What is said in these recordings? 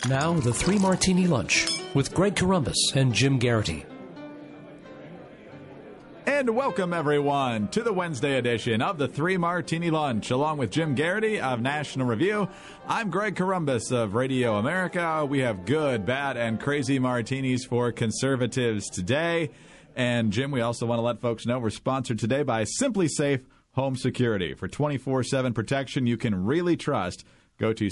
Now, the Three Martini Lunch with Greg Corombos and Jim Garrity. And welcome, everyone, to the Wednesday edition of the Three Martini Lunch. Along with Jim Garrity of National Review, I'm Greg Corombos of Radio America. We have good, bad, and crazy martinis for conservatives today. And, Jim, we also want to let folks know we're sponsored today by Simply Safe Home Security. For 24/7 protection you can really trust, go to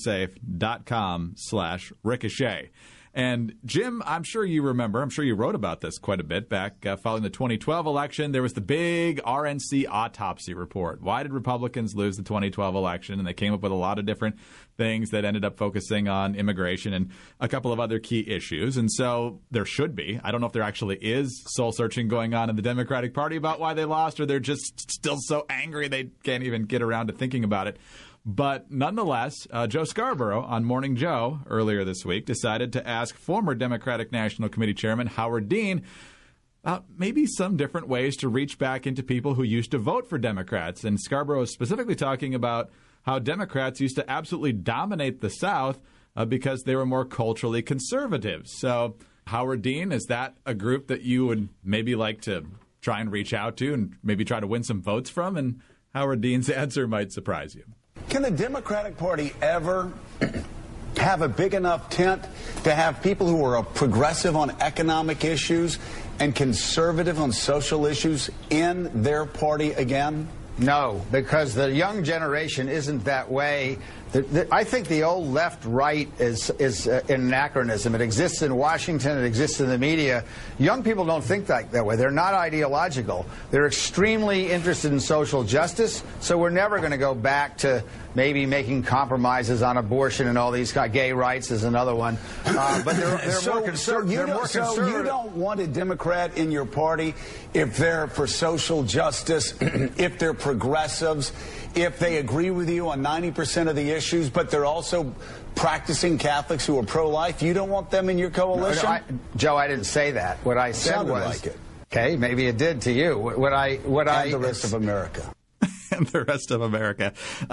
simplysafe.com/ricochet. And, Jim, I'm sure you remember, I'm sure you wrote about this quite a bit back following the 2012 election. There was the big RNC autopsy report. Why did Republicans lose the 2012 election? And they came up with a lot of different things that ended up focusing on immigration and a couple of other key issues. And so there should be, I don't know if there actually is soul searching going on in the Democratic Party about why they lost, or they're just still so angry they can't even get around to thinking about it. But nonetheless, Joe Scarborough on Morning Joe earlier this week decided to ask former Democratic National Committee Chairman Howard Dean about maybe some different ways to reach back into people who used to vote for Democrats. And Scarborough is specifically talking about how Democrats used to absolutely dominate the South because they were more culturally conservative. So, Howard Dean, is that a group that you would maybe like to try and reach out to and maybe try to win some votes from? And Howard Dean's answer might surprise you. Can the Democratic Party ever have a big enough tent to have people who are progressive on economic issues and conservative on social issues in their party again? No, because the young generation isn't that way. I think the old left-right is an anachronism. It exists in Washington. It exists in the media. Young people don't think that way. They're not ideological. They're extremely interested in social justice, so we're never going to go back to maybe making compromises on abortion and all these gay rights is another one. But they're more conservative. So you don't want a Democrat in your party if they're for social justice, if they're progressives, if they agree with you on 90% of the issues, but they're also practicing Catholics who are pro-life. You don't want them in your coalition? No, Joe, I didn't say that. What I said Sounded was, like it. Okay, maybe it did to you. And the rest of America. And the rest of America.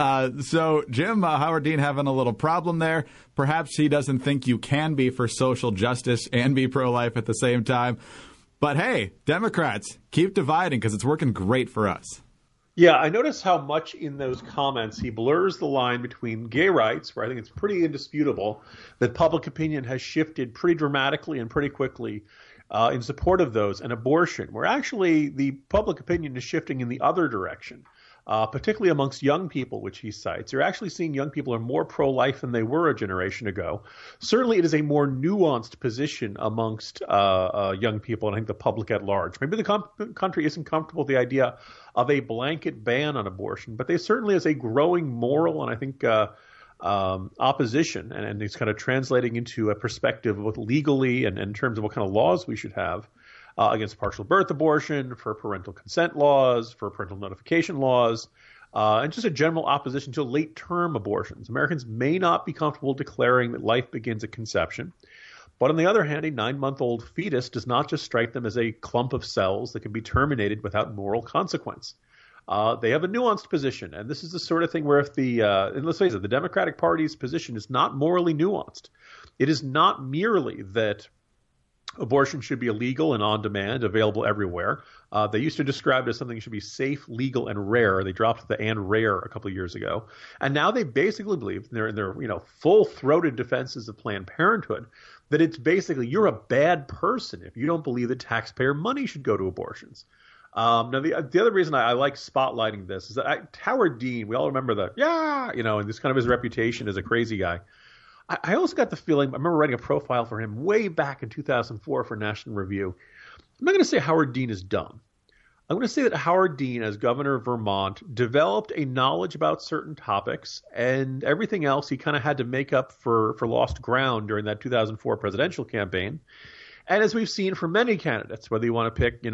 So, Jim, Howard Dean having a little problem there. Perhaps he doesn't think you can be for social justice and be pro-life at the same time. But hey, Democrats, keep dividing because it's working great for us. Yeah, I notice how much in those comments he blurs the line between gay rights, where I think it's pretty indisputable that public opinion has shifted pretty dramatically and pretty quickly in support of those, and abortion, where actually the public opinion is shifting in the other direction. Particularly amongst young people, which he cites. You're actually seeing young people are more pro-life than they were a generation ago. Certainly it is a more nuanced position amongst young people, and I think the public at large. Maybe the country isn't comfortable with the idea of a blanket ban on abortion, but there certainly is a growing moral and I think opposition, and it's kind of translating into a perspective both legally and in terms of what kind of laws we should have. Against partial birth abortion, for parental consent laws, for parental notification laws, and just a general opposition to late-term abortions. Americans may not be comfortable declaring that life begins at conception, but on the other hand, a 9-month-old fetus does not just strike them as a clump of cells that can be terminated without moral consequence. They have a nuanced position, and this is the sort of thing where if and let's face it, the Democratic Party's position is not morally nuanced. It is not merely that abortion should be illegal and on demand, available everywhere. They used to describe it as something that should be safe, legal, and rare. They dropped the "and rare" a couple of years ago, and now they basically believe in their full-throated defenses of Planned Parenthood that it's basically you're a bad person if you don't believe that taxpayer money should go to abortions. Now, the other reason I like spotlighting this is that Howard Dean, we all remember and this kind of his reputation as a crazy guy. I also got the feeling, I remember writing a profile for him way back in 2004 for National Review. I'm not going to say Howard Dean is dumb. I'm going to say that Howard Dean, as governor of Vermont, developed a knowledge about certain topics, and everything else he kind of had to make up for lost ground during that 2004 presidential campaign. And as we've seen for many candidates, whether you want to pick,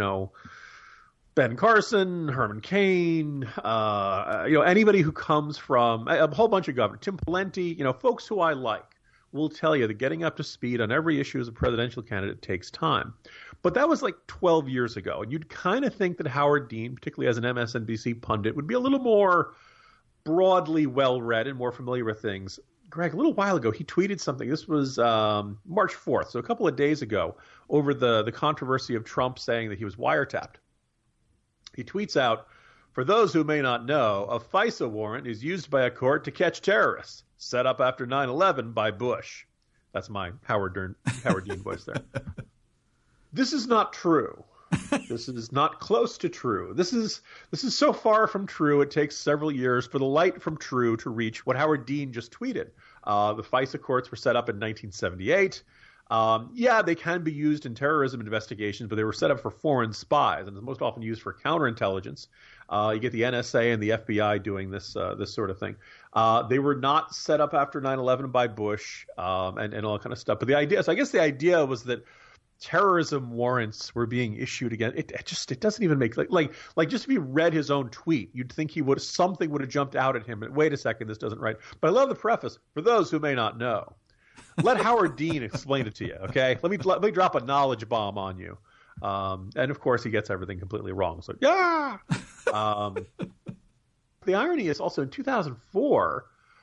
Ben Carson, Herman Cain, anybody who comes from a whole bunch of governors, Tim Pawlenty, folks who I like, will tell you that getting up to speed on every issue as a presidential candidate takes time. But that was like 12 years ago. And you'd kind of think that Howard Dean, particularly as an MSNBC pundit, would be a little more broadly well-read and more familiar with things. Greg, a little while ago, he tweeted something. This was March 4th, so a couple of days ago, over the controversy of Trump saying that he was wiretapped. He tweets out, "For those who may not know, a FISA warrant is used by a court to catch terrorists, set up after 9/11 by Bush." That's my Howard Dean voice there. This is not true. This is not close to true. This is so far from true, it takes several years for the light from true to reach what Howard Dean just tweeted. The FISA courts were set up in 1978. Yeah, they can be used in terrorism investigations, but they were set up for foreign spies, and it's most often used for counterintelligence. You get the NSA and the FBI doing this sort of thing. They were not set up after 9/11 by Bush and all that kind of stuff. But I guess the idea was that terrorism warrants were being issued again. It doesn't even make like just if he read his own tweet, you'd think something would have jumped out at him. Wait a second, this doesn't right. But I love the preface. For those who may not know, let Howard Dean explain it to you. Okay, let me drop a knowledge bomb on you. And of course, he gets everything completely wrong. So yeah. The irony is also in 2004.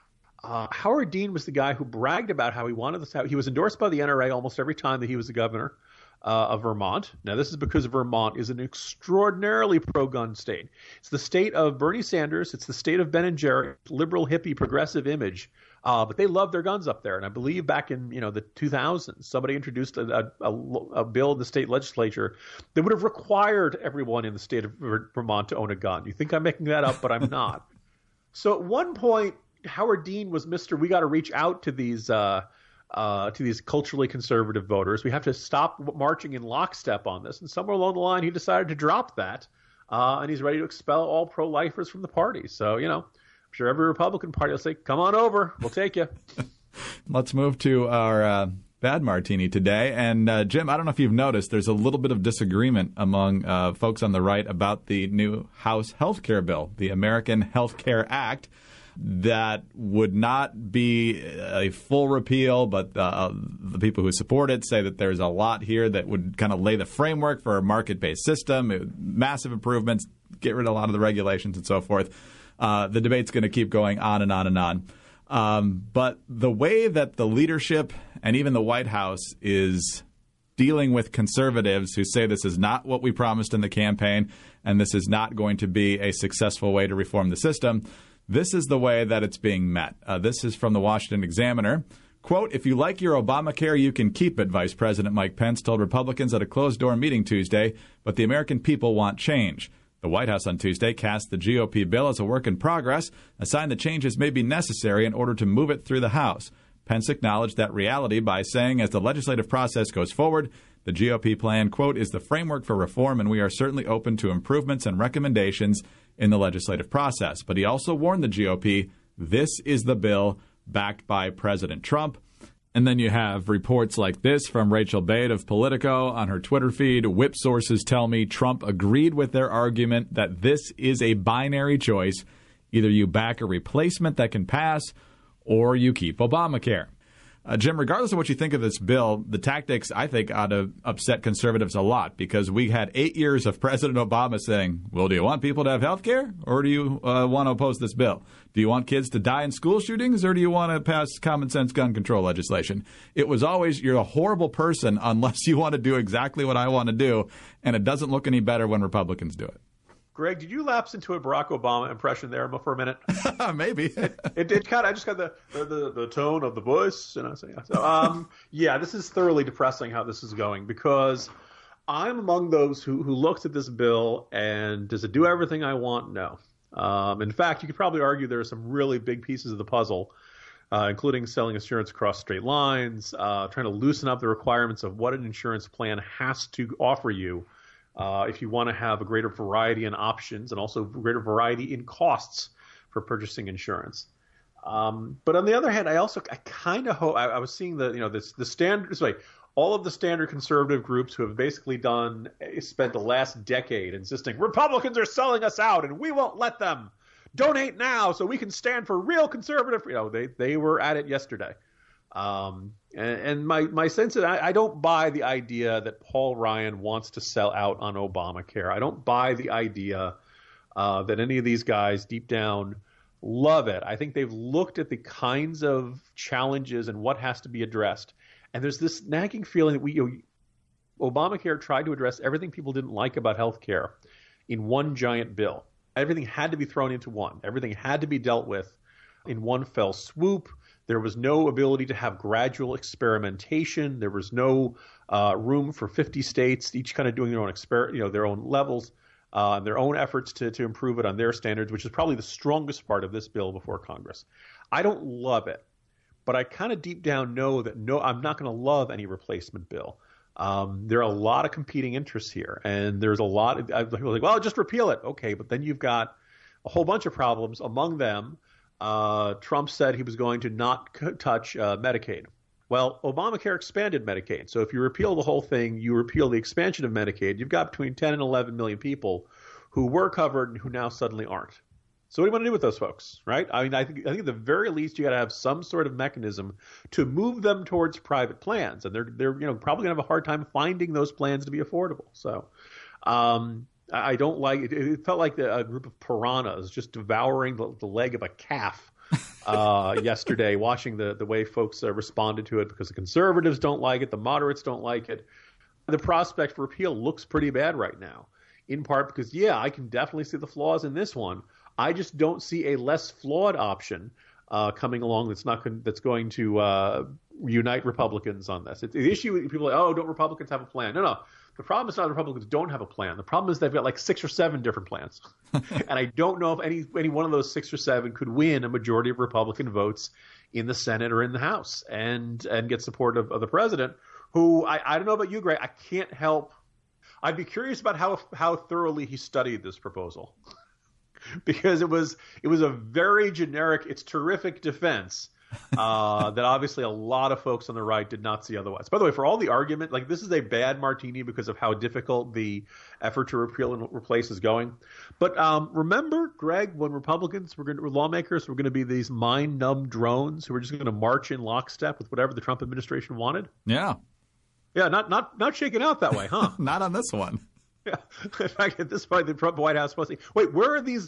Howard Dean was the guy who bragged about how he wanted this. He was endorsed by the NRA almost every time that he was the governor of Vermont. Now, this is because Vermont is an extraordinarily pro-gun state. It's the state of Bernie Sanders. It's the state of Ben and Jerry, liberal, hippie, progressive image. But they love their guns up there. And I believe back in the 2000s, somebody introduced a bill in the state legislature that would have required everyone in the state of Vermont to own a gun. You think I'm making that up, but I'm not. So at one point, Howard Dean was Mr. We got to reach out to these culturally conservative voters. We have to stop marching in lockstep on this. And somewhere along the line, he decided to drop that, and he's ready to expel all pro-lifers from the party. So, I'm sure every Republican party will say, "Come on over, we'll take you." Let's move to our bad martini today. And Jim, I don't know if you've noticed, there's a little bit of disagreement among folks on the right about the new House health care bill, the American Health Care Act. That would not be a full repeal, but the people who support it say that there's a lot here that would kind of lay the framework for a market-based system, massive improvements, get rid of a lot of the regulations and so forth. The debate's going to keep going on and on and on. But the way that the leadership and even the White House is dealing with conservatives who say this is not what we promised in the campaign and this is not going to be a successful way to reform the system, this is the way that it's being met. This is from the Washington Examiner. Quote, "If you like your Obamacare, you can keep it," Vice President Mike Pence told Republicans at a closed-door meeting Tuesday, but the American people want change. The White House on Tuesday cast the GOP bill as a work in progress, a sign that changes may be necessary in order to move it through the House. Pence acknowledged that reality by saying as the legislative process goes forward, the GOP plan, quote, "is the framework for reform, and we are certainly open to improvements and recommendations in the legislative process." But he also warned the GOP, this is the bill backed by President Trump. And then you have reports like this from Rachel Bade of Politico on her Twitter feed. "Whip sources tell me Trump agreed with their argument that this is a binary choice. Either you back a replacement that can pass or you keep Obamacare." Jim, regardless of what you think of this bill, the tactics, I think, ought to upset conservatives a lot because we had 8 years of President Obama saying, well, do you want people to have health care or do you want to oppose this bill? Do you want kids to die in school shootings or do you want to pass common sense gun control legislation? It was always, you're a horrible person unless you want to do exactly what I want to do, and it doesn't look any better when Republicans do it. Greg, did you lapse into a Barack Obama impression there for a minute? Maybe. It kind of, I just got the tone of the voice. And I say, so, yeah, this is thoroughly depressing how this is going because I'm among those who looks at this bill and does it do everything I want? No. In fact, you could probably argue there are some really big pieces of the puzzle, including selling insurance across state lines, trying to loosen up the requirements of what an insurance plan has to offer you. If you want to have a greater variety in options and also greater variety in costs for purchasing insurance. But on the other hand, I kind of hope I was seeing the standard this way. All of the standard conservative groups who have basically spent the last decade insisting Republicans are selling us out and we won't let them. Donate now so we can stand for real conservative. They were at it yesterday. And my sense is I don't buy the idea that Paul Ryan wants to sell out on Obamacare. I don't buy the idea that any of these guys deep down love it. I think they've looked at the kinds of challenges and what has to be addressed. And there's this nagging feeling that Obamacare tried to address everything people didn't like about health care in one giant bill. Everything had to be thrown into one. Everything had to be dealt with in one fell swoop. There was no ability to have gradual experimentation. There was no room for 50 states, each kind of doing their own their own levels, their own efforts to improve it on their standards, which is probably the strongest part of this bill before Congress. I don't love it, but I kind of deep down know that I'm not going to love any replacement bill. There are a lot of competing interests here, and there's a lot of people like, well, just repeal it. Okay, but then you've got a whole bunch of problems. Among them, Trump said he was going to not touch Medicaid. Well, Obamacare expanded Medicaid. So if you repeal the whole thing, you repeal the expansion of Medicaid. You've got between 10 and 11 million people who were covered and who now suddenly aren't. So what do you want to do with those folks, right? I mean, I think at the very least you got to have some sort of mechanism to move them towards private plans, and they're probably going to have a hard time finding those plans to be affordable. So I don't like it. It felt like a group of piranhas just devouring the leg of a calf yesterday, watching the way folks responded to it, because the conservatives don't like it, the moderates don't like it. The prospect for repeal looks pretty bad right now, in part because, I can definitely see the flaws in this one. I just don't see a less flawed option coming along that's going to unite Republicans on this. It's the issue. People are like, oh, don't Republicans have a plan? No. The problem is not the Republicans don't have a plan. The problem is they've got like 6 or 7 different plans. And I don't know if any one of those 6 or 7 could win a majority of Republican votes in the Senate or in the House and get support of the president, who I don't know about you, Greg. I can't help. I'd be curious about how thoroughly he studied this proposal. Because it was a very generic, it's terrific defense that obviously a lot of folks on the right did not see otherwise. By the way, for all the argument, like this is a bad martini because of how difficult the effort to repeal and replace is going. But remember, Greg, when lawmakers were going to be these mind-numb drones who were just going to march in lockstep with whatever the Trump administration wanted? Yeah. Yeah, not shaking out that way, huh? Not on this one. Yeah. In fact, at this point, the Trump White House must say, wait, where are these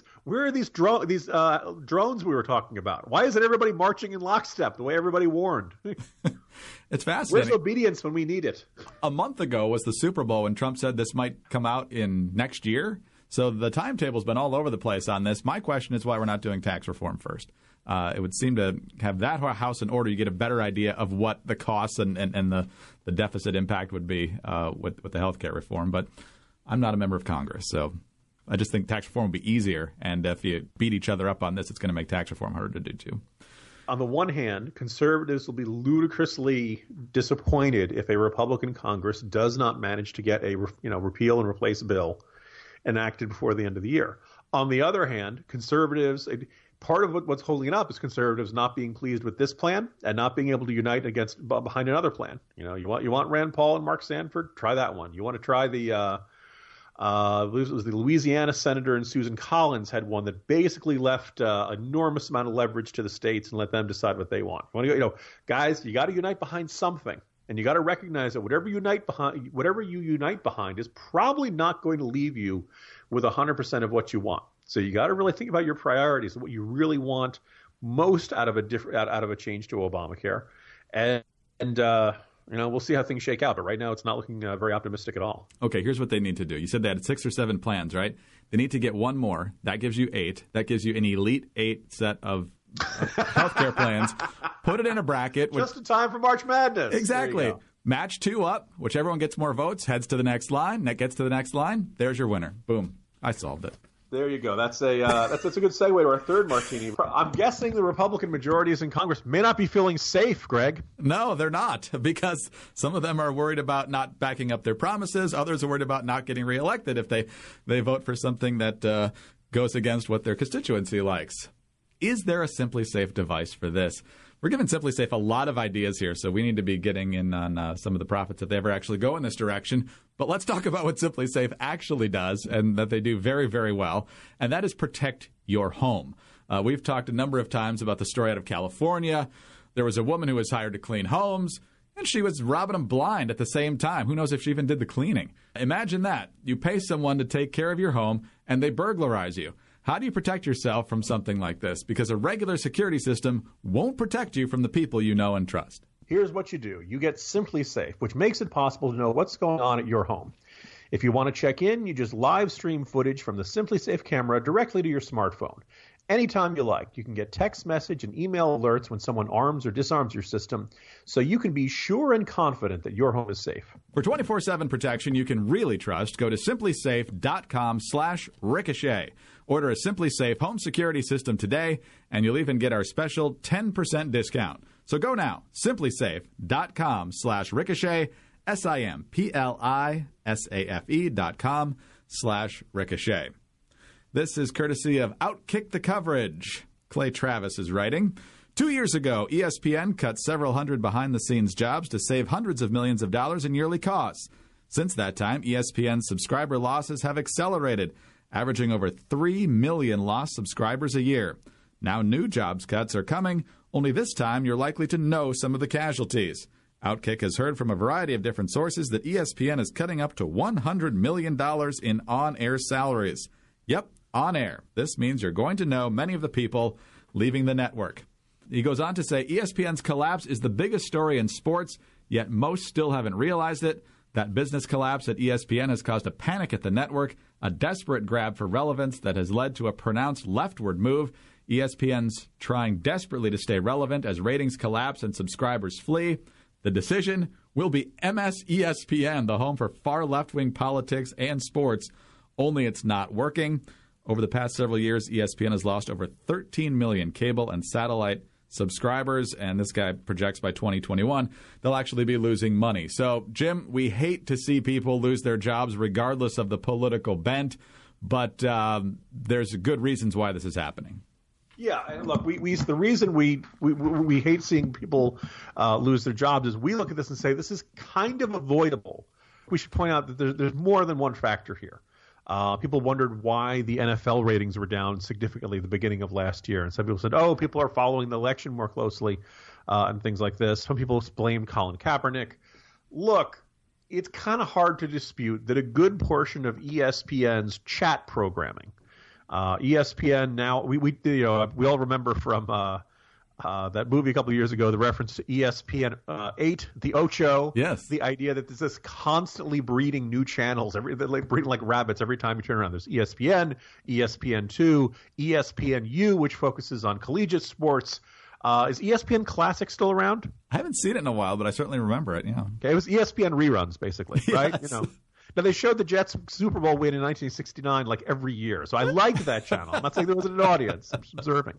drones we were talking about? Why isn't everybody marching in lockstep the way everybody warned? It's fascinating. Where's obedience when we need it? A month ago was the Super Bowl when Trump said this might come out in next year. So the timetable's been all over the place on this. My question is why we're not doing tax reform first. It would seem to have that house in order. You get a better idea of what the costs and the deficit impact would be with the health care reform. But I'm not a member of Congress, so I just think tax reform would be easier. And if you beat each other up on this, it's going to make tax reform harder to do, too. On the one hand, conservatives will be ludicrously disappointed if a Republican Congress does not manage to get a repeal and replace bill enacted before the end of the year. On the other hand, conservatives, part of what's holding it up is conservatives not being pleased with this plan and not being able to unite behind another plan. You want Rand Paul and Mark Sanford? Try that one. You want to try it was the Louisiana senator and Susan Collins had one that basically left enormous amount of leverage to the states and let them decide what they want. Guys, you got to unite behind something, and you got to recognize that whatever you unite behind is probably not going to leave you with 100% of what you want. So you got to really think about your priorities and what you really want most out of a change to Obamacare, and we'll see how things shake out. But right now, it's not looking very optimistic at all. Okay, here's what they need to do. You said they had 6 or 7 plans, right? They need to get one more. That gives you 8. That gives you an elite 8 set of healthcare plans. Put it in a bracket. Just in time for March Madness. Exactly. Match 2 up. Whichever one gets more votes heads to the next line. That gets to the next line. There's your winner. Boom. I solved it. There you go. That's a good segue to our third martini. I'm guessing the Republican majorities in Congress may not be feeling safe, Greg. No, they're not, because some of them are worried about not backing up their promises. Others are worried about not getting reelected if they vote for something that goes against what their constituency likes. Is there a Simply Safe device for this? We're giving Simply Safe a lot of ideas here, so we need to be getting in on some of the profits if they ever actually go in this direction. But let's talk about what Simply Safe actually does, and that they do very, very well, and that is protect your home. We've talked a number of times about the story out of California. There was a woman who was hired to clean homes, and she was robbing them blind at the same time. Who knows if she even did the cleaning? Imagine that. You pay someone to take care of your home, and they burglarize you. How do you protect yourself from something like this? Because a regular security system won't protect you from the people you know and trust. Here's what you do. You get SimpliSafe, which makes it possible to know what's going on at your home. If you want to check in, you just live stream footage from the SimpliSafe camera directly to your smartphone. Anytime you like, you can get text message and email alerts when someone arms or disarms your system, so you can be sure and confident that your home is safe. For 24/7 protection you can really trust, go to simplysafe.com/ricochet. Order a SimpliSafe home security system today, and you'll even get our special 10% discount. So go now, simplysafe.com/ricochet, simplysafe.com/ricochet. This is courtesy of Outkick the Coverage. Clay Travis is writing, 2 years ago, ESPN cut several hundred behind-the-scenes jobs to save hundreds of millions of dollars in yearly costs. Since that time, ESPN's subscriber losses have accelerated, averaging over 3 million lost subscribers a year. Now new jobs cuts are coming, only this time you're likely to know some of the casualties. Outkick has heard from a variety of different sources that ESPN is cutting up to $100 million in on-air salaries. Yep, on air. This means you're going to know many of the people leaving the network. He goes on to say ESPN's collapse is the biggest story in sports, yet most still haven't realized it. That business collapse at ESPN has caused a panic at the network, a desperate grab for relevance that has led to a pronounced leftward move. ESPN's trying desperately to stay relevant as ratings collapse and subscribers flee. The decision will be MS ESPN, the home for far left-wing politics and sports, only it's not working. Over the past several years, ESPN has lost over 13 million cable and satellite subscribers, and this guy projects by 2021 they'll actually be losing money. So, Jim, we hate to see people lose their jobs regardless of the political bent, but there's good reasons why this is happening. Yeah, and look, the reason we hate seeing people lose their jobs is we look at this and say this is kind of avoidable. We should point out that there's more than one factor here. People wondered why the NFL ratings were down significantly at the beginning of last year. And some people said, people are following the election more closely and things like this. Some people blamed Colin Kaepernick. Look, it's kind of hard to dispute that a good portion of ESPN's chat programming, ESPN now, we all remember from that movie a couple of years ago, the reference to ESPN 8, the Ocho. Yes. The idea that this is constantly breeding new channels, breeding like rabbits every time you turn around. There's ESPN, ESPN2, ESPNU, which focuses on collegiate sports. Is ESPN Classic still around? I haven't seen it in a while, but I certainly remember it, yeah. Okay, it was ESPN reruns, basically, right? Yes. Now, they showed the Jets Super Bowl win in 1969 like every year, so I liked that channel. I'm not saying there wasn't an audience. I'm just observing,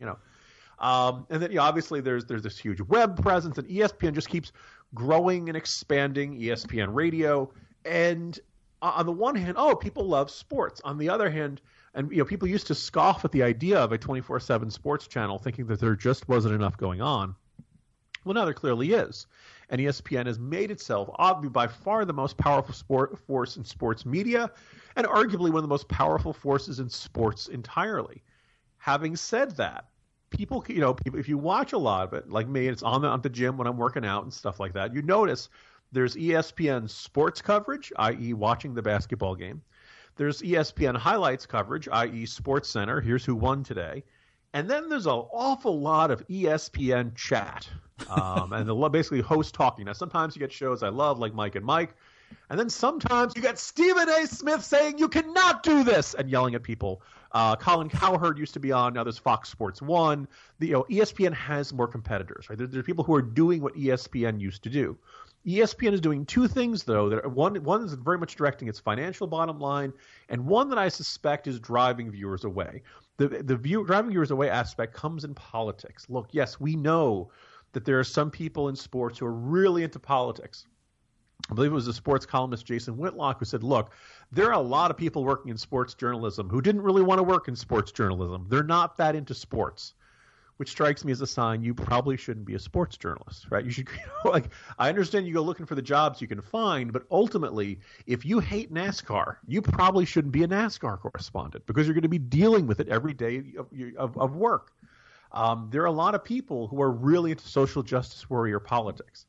And then, obviously, there's this huge web presence, and ESPN just keeps growing and expanding. ESPN Radio, and on the one hand, people love sports. On the other hand, and people used to scoff at the idea of a 24/7 sports channel, thinking that there just wasn't enough going on. Well, now there clearly is, and ESPN has made itself obviously by far the most powerful force in sports media, and arguably one of the most powerful forces in sports entirely. Having said that, people, if you watch a lot of it, like me, it's on the gym when I'm working out and stuff like that, you notice there's ESPN sports coverage, i.e. watching the basketball game. There's ESPN highlights coverage, i.e. Sports Center, here's who won today. And then there's an awful lot of ESPN chat, and basically host talking. Now, sometimes you get shows I love, like Mike and Mike, and then sometimes you get Stephen A. Smith saying you cannot do this and yelling at people. Colin Cowherd used to be on. Now there's Fox Sports 1. ESPN has more competitors, right? There are people who are doing what ESPN used to do. ESPN is doing two things, though. One is very much directing its financial bottom line, and one that I suspect is driving viewers away. The driving viewers away aspect comes in politics. Look, yes, we know that there are some people in sports who are really into politics. I believe it was the sports columnist Jason Whitlock who said, look, there are a lot of people working in sports journalism who didn't really want to work in sports journalism. They're not that into sports, which strikes me as a sign you probably shouldn't be a sports journalist, right? You should, I understand you go looking for the jobs you can find, but ultimately, if you hate NASCAR, you probably shouldn't be a NASCAR correspondent because you're going to be dealing with it every day of work. There are a lot of people who are really into social justice warrior politics.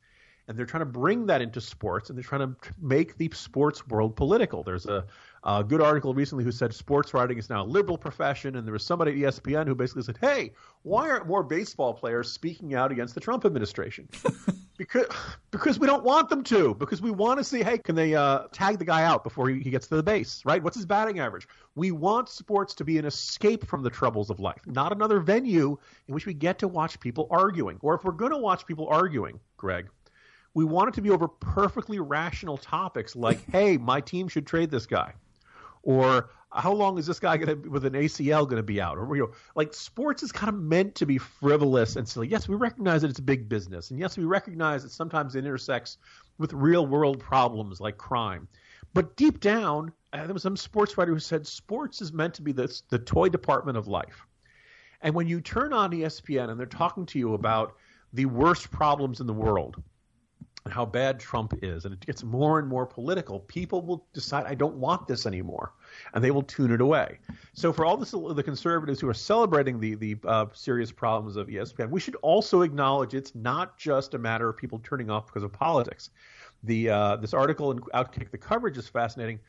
And they're trying to bring that into sports, and they're trying to make the sports world political. There's a good article recently who said sports writing is now a liberal profession, and there was somebody at ESPN who basically said, hey, why aren't more baseball players speaking out against the Trump administration? Because we don't want them to. Because we want to see, hey, can they tag the guy out before he gets to the base, right? What's his batting average? We want sports to be an escape from the troubles of life, not another venue in which we get to watch people arguing. Or if we're going to watch people arguing, Greg, we want it to be over perfectly rational topics like, hey, my team should trade this guy. Or how long is this guy with an ACL going to be out? Or, like sports is kind of meant to be frivolous and silly. Yes, we recognize that it's a big business. And yes, we recognize that sometimes it intersects with real world problems like crime. But deep down, there was some sports writer who said sports is meant to be the toy department of life. And when you turn on ESPN and they're talking to you about the worst problems in the world, and how bad Trump is, and it gets more and more political, people will decide, I don't want this anymore, and they will tune it away. So for all the conservatives who are celebrating the serious problems of ESPN, we should also acknowledge it's not just a matter of people turning off because of politics. This article in Outkick, the coverage is fascinating.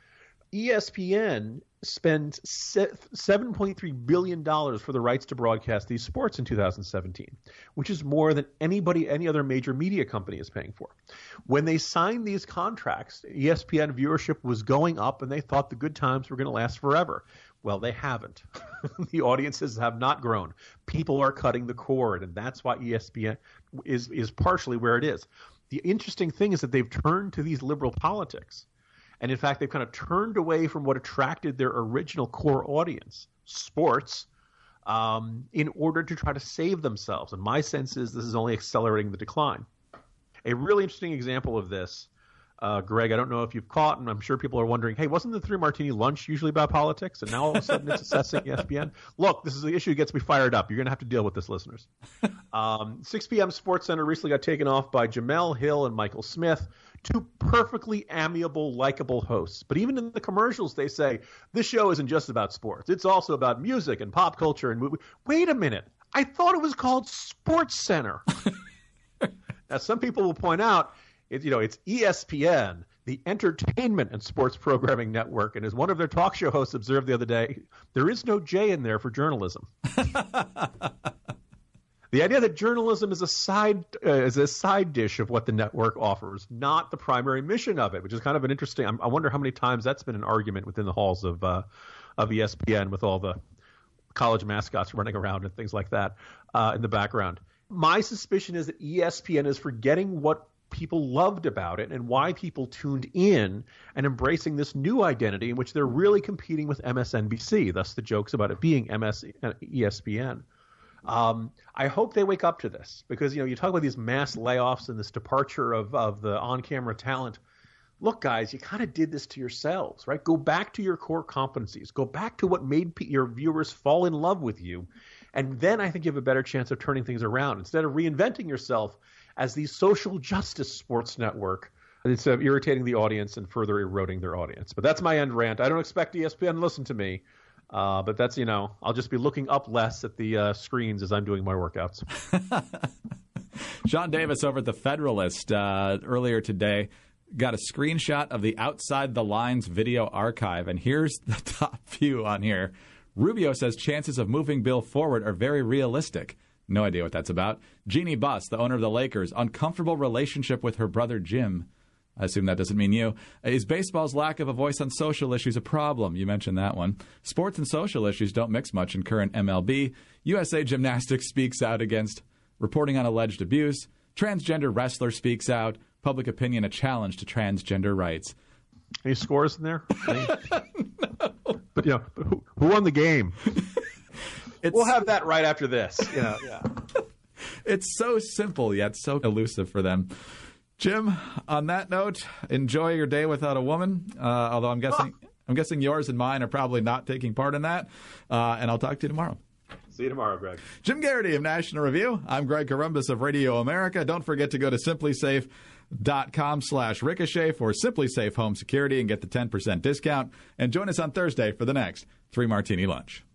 ESPN spends $7.3 billion for the rights to broadcast these sports in 2017, which is more than any other major media company is paying for. When they signed these contracts, ESPN viewership was going up, and they thought the good times were going to last forever. Well, they haven't. The audiences have not grown. People are cutting the cord, and that's why ESPN is partially where it is. The interesting thing is that they've turned to these liberal politics. And in fact, they've kind of turned away from what attracted their original core audience, sports, in order to try to save themselves. And my sense is this is only accelerating the decline. A really interesting example of this, Greg, I don't know if you've caught, and I'm sure people are wondering, hey, wasn't the 3 Martini lunch usually about politics? And now all of a sudden it's assessing ESPN? Look, this is the issue that gets me fired up. You're going to have to deal with this, listeners. 6 p.m. SportsCenter recently got taken off by Jamel Hill and Michael Smith, 2 perfectly amiable, likable hosts. But even in the commercials, they say, this show isn't just about sports. It's also about music and pop culture and movie. Wait a minute. I thought it was called SportsCenter. Now, some people will point out, it's ESPN, the Entertainment and Sports Programming Network. And as one of their talk show hosts observed the other day, there is no J in there for journalism. The idea that journalism is a side dish of what the network offers, not the primary mission of it, which is kind of an interesting. I wonder how many times that's been an argument within the halls of ESPN with all the college mascots running around and things like that in the background. My suspicion is that ESPN is forgetting what people loved about it and why people tuned in and embracing this new identity in which they're really competing with MSNBC. Thus the jokes about it being ESPN. I hope they wake up to this because, you talk about these mass layoffs and this departure of the on-camera talent. Look, guys, you kind of did this to yourselves, right? Go back to your core competencies. Go back to what made your viewers fall in love with you. And then I think you have a better chance of turning things around instead of reinventing yourself as the social justice sports network instead of irritating the audience and further eroding their audience. But that's my end rant. I don't expect ESPN to listen to me. But that's, I'll just be looking up less at the screens as I'm doing my workouts. Sean Davis over at The Federalist earlier today got a screenshot of the Outside the Lines video archive. And here's the top view on here. Rubio says chances of moving Bill forward are very realistic. No idea what that's about. Jeannie Buss, the owner of the Lakers, uncomfortable relationship with her brother Jim. I assume that doesn't mean you. Is baseball's lack of a voice on social issues a problem? You mentioned that one. Sports and social issues don't mix much in current MLB. USA Gymnastics speaks out against reporting on alleged abuse. Transgender wrestler speaks out. Public opinion a challenge to transgender rights. Any scores in there? No. But who won the game? We'll have that right after this. Yeah. It's so simple yet so elusive for them. Jim, on that note, enjoy your day without a woman. Although I'm guessing yours and mine are probably not taking part in that. And I'll talk to you tomorrow. See you tomorrow, Greg. Jim Garrity of National Review. I'm Greg Corombos of Radio America. Don't forget to go to simplysafe.com/ricochet for Simply Safe Home Security and get the 10% discount. And join us on Thursday for the next 3 Martini Lunch.